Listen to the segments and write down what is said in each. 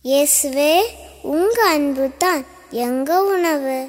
இயேசுவே, உங்க அன்பு தான் எங்க உணவு.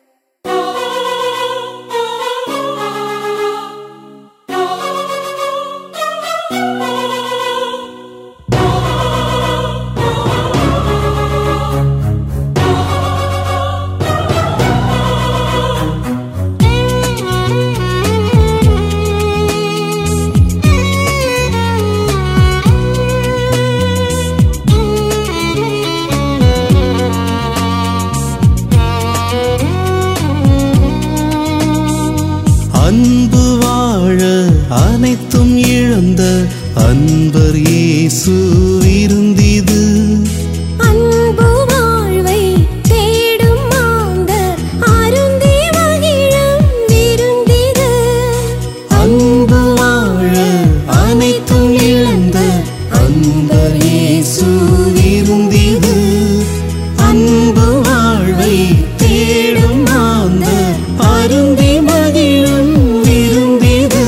அன்பு வாழ அனைத்தும் இழந்த அன்பர் இயேசு விருந்திது. அன்பு வாழ்வை தேடும் மாந்தர் அருந்தி மகிழும் விருந்திது. அன்பு வாழ அனைத்தும் இழந்த அன்பர் இயேசு விருந்திது. அன்பு வாழ்வை தேடும் மாந்தர் அருந்தி மகிழும் விருந்திது.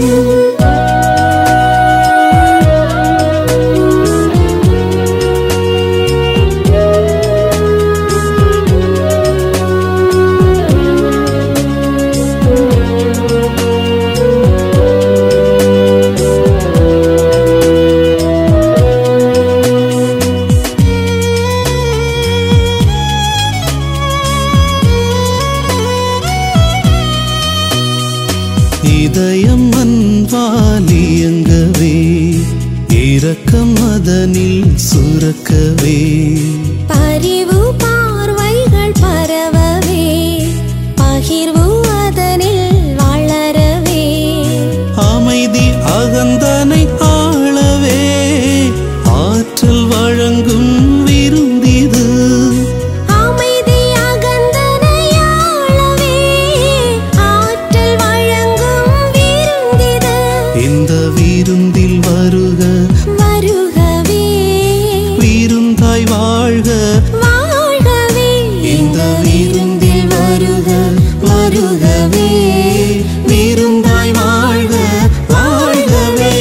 இதயம் அன்பால் இயங்கவே, இரக்கம் அதனில் சுரக்கவே, பரிவு பார்வைகள் பரவவே, பகிர்வு அதனில் வளரவே, அமைதி அகந்தனை ஆளவே, ஆற்றல் வழங்கும் விருந்திது. அமைதி அகந்தனை ஆளவே, ஆற்றல் வழங்கும் விருந்திது. இந்த விருந்தில் வருக வருகவே, விருந்தாய் வாழ்க, வாழ்கவே. இந்த விருந்தில் வருக வருகவே, விருந்தாய் வாழ்க வாழ்கவே.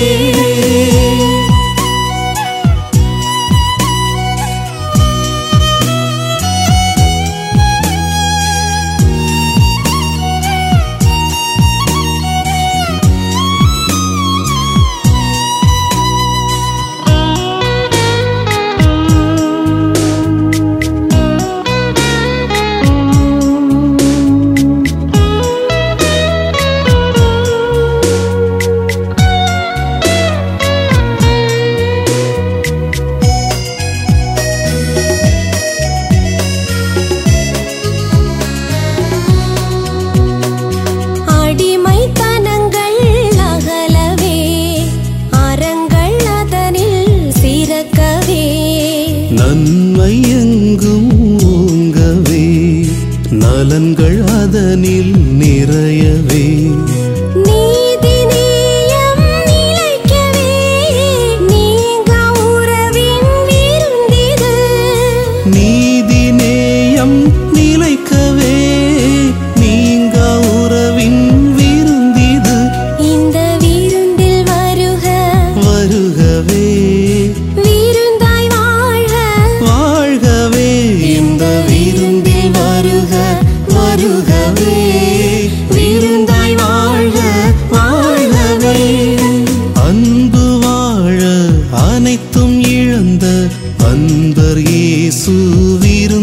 அடிமைத்தனங்கள் அகலவே, அறங்கள் அதனில் சிறக்கவே, நன்மை எங்கும் ஓங்கவே, நலன்கள் அதனில் நிறையவே, நீதி நேயம் நிலைக்கவே, நீங்கா உறவின் விருந்திது. நீதி நேயம் நிலைக்கவே, நீங்கா உறவின் விருந்திது. இந்த விருந்தில் வருக வருகவே, விருந்தாய் வாழ்க, வாழ்கவே. இந்த விருந்தில் வருக வருகவே, விருந்தாய் வாழ்க வாழ்கவே. அன்பு வாழ அனைத்தும் இழந்த அன்பர் இயேசு விருந்து